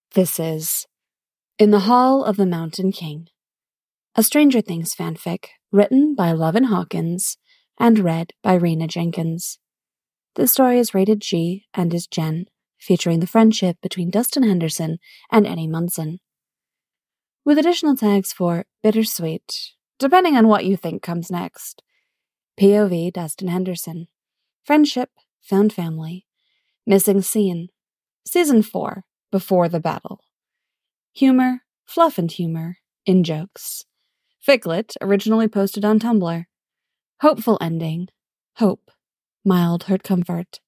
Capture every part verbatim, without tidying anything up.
This is In the Hall of the Mountain King, a Stranger Things fanfic written by Lovin Hawkins and read by Rena Jenkins. This story is rated G and is Gen, featuring the friendship between Dustin Henderson and Eddie Munson, with additional tags for bittersweet, depending on what you think comes next. P O V Dustin Henderson, friendship, found family, missing scene, season four, before the battle. Humor, fluff and humor, in jokes. Ficlet, originally posted on Tumblr. Hopeful ending. Hope. Mild hurt comfort.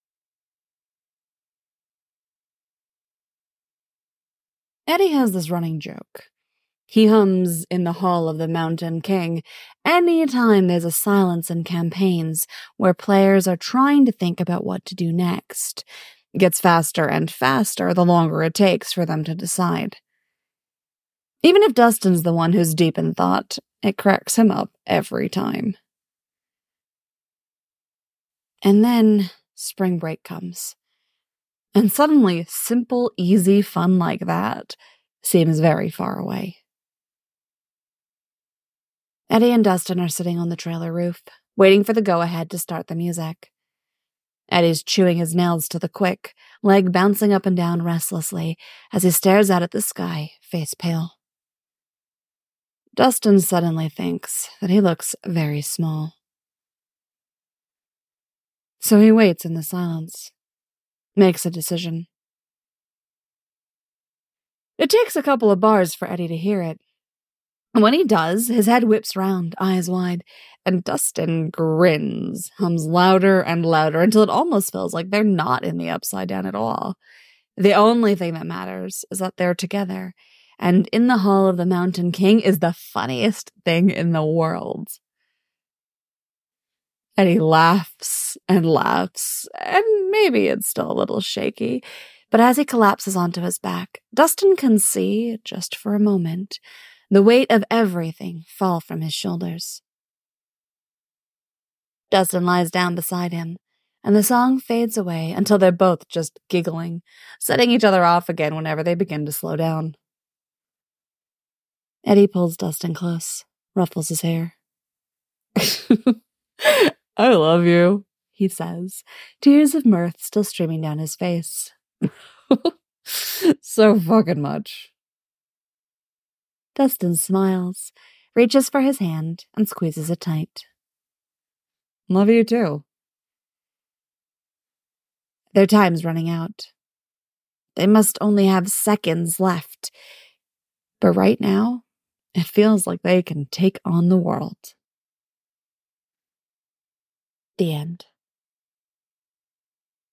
Eddie has this running joke. He hums In the Hall of the Mountain King any time there's a silence in campaigns where players are trying to think about what to do next. It gets faster and faster the longer it takes for them to decide. Even if Dustin's the one who's deep in thought, it cracks him up every time. And then spring break comes. And suddenly, simple, easy fun like that seems very far away. Eddie and Dustin are sitting on the trailer roof, waiting for the go-ahead to start the music. Eddie's chewing his nails to the quick, leg bouncing up and down restlessly as he stares out at the sky, face pale. Dustin suddenly thinks that he looks very small. So he waits in the silence, makes a decision. It takes a couple of bars for Eddie to hear it. And when he does, his head whips round, eyes wide, and Dustin grins, hums louder and louder until it almost feels like they're not in the Upside Down at all. The only thing that matters is that they're together, and In the Hall of the Mountain King is the funniest thing in the world. Eddie laughs and laughs, and maybe it's still a little shaky, but as he collapses onto his back, Dustin can see, just for a moment, the weight of everything fall from his shoulders. Dustin lies down beside him, and the song fades away until they're both just giggling, setting each other off again whenever they begin to slow down. Eddie pulls Dustin close, ruffles his hair. I love you, he says, tears of mirth still streaming down his face. So fucking much. Dustin smiles, reaches for his hand, and squeezes it tight. Love you too. Their time's running out. They must only have seconds left. But right now, it feels like they can take on the world. The end.